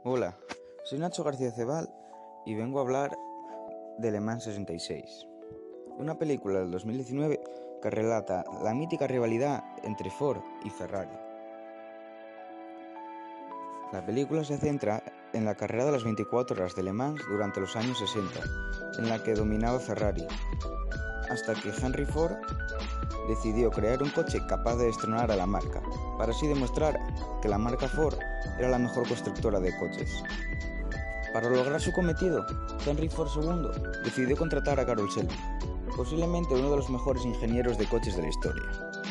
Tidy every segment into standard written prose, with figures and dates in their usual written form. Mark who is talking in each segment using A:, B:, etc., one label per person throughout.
A: Hola, soy Nacho García Cebal y vengo a hablar de Le Mans 66, una película del 2019 que relata la mítica rivalidad entre Ford y Ferrari. La película se centra en la carrera de las 24 horas de Le Mans durante los años 60, en la que dominaba Ferrari, hasta que Henry Ford decidió crear un coche capaz de destronar a la marca, para así demostrar que la marca Ford era la mejor constructora de coches. Para lograr su cometido, Henry Ford II decidió contratar a Carroll Shelby, posiblemente uno de los mejores ingenieros de coches de la historia.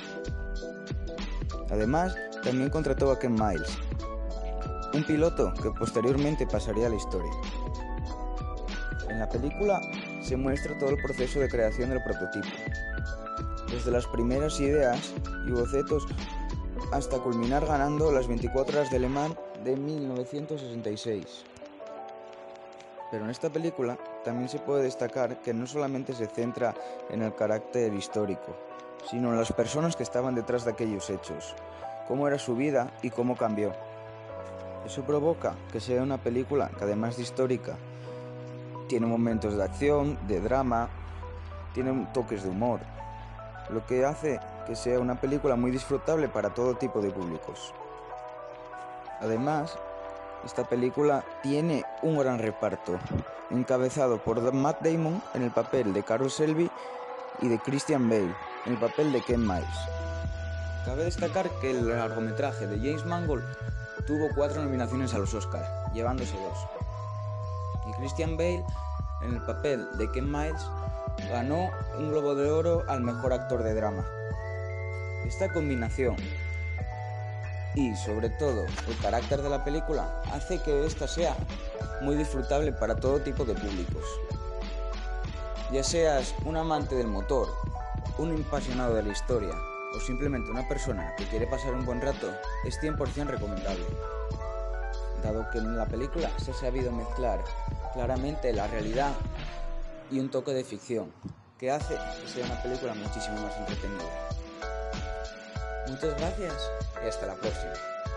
A: Además, también contrató a Ken Miles, un piloto que posteriormente pasaría a la historia. En la película se muestra todo el proceso de creación del prototipo, desde las primeras ideas y bocetos hasta culminar ganando las 24 horas de Le Mans de 1966. Pero en esta película también se puede destacar que no solamente se centra en el carácter histórico, sino en las personas que estaban detrás de aquellos hechos, cómo era su vida y cómo cambió. Eso provoca que sea una película que, además de histórica, tiene momentos de acción, de drama, tiene toques de humor, lo que hace que sea una película muy disfrutable para todo tipo de públicos. Además, esta película tiene un gran reparto, encabezado por Matt Damon en el papel de Carroll Shelby y de Christian Bale en el papel de Ken Miles. Cabe destacar que el largometraje de James Mangold tuvo 4 nominaciones a los Oscar, llevándose 2. Y Christian Bale, en el papel de Ken Miles, ganó un Globo de Oro al mejor actor de drama. Esta combinación y, sobre todo, el carácter de la película hace que esta sea muy disfrutable para todo tipo de públicos. Ya seas un amante del motor, un apasionado de la historia o simplemente una persona que quiere pasar un buen rato, es 100% recomendable, dado que en la película se ha sabido mezclar claramente la realidad y un toque de ficción, que hace que sea una película muchísimo más entretenida. Muchas gracias y hasta la próxima.